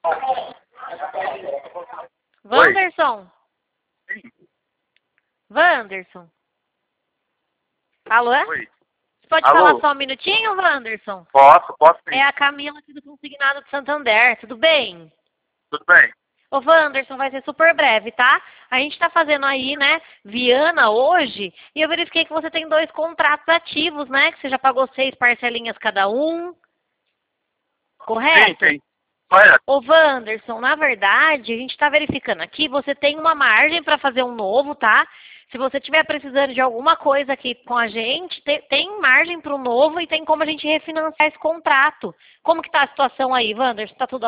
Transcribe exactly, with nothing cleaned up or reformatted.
Wanderson? Sim. Wanderson? Alô? Oi. Você pode Alô? falar só um minutinho, Wanderson? Posso, posso sim. É a Camila aqui do Consignado de Santander, tudo bem? Tudo bem? Ô, Wanderson, vai ser super breve, tá? A gente tá fazendo aí, né, Viana hoje, e eu verifiquei que você tem dois contratos ativos, né? Que você já pagou seis parcelinhas cada um. Correto? Sim, sim. Correto. Ô, Wanderson, na verdade, a gente está verificando aqui, você tem uma margem para fazer um novo, tá? Se você estiver precisando de alguma coisa aqui com a gente, tem, tem margem para o novo e tem como a gente refinanciar esse contrato. Como que tá a situação aí, Wanderson? Tá tudo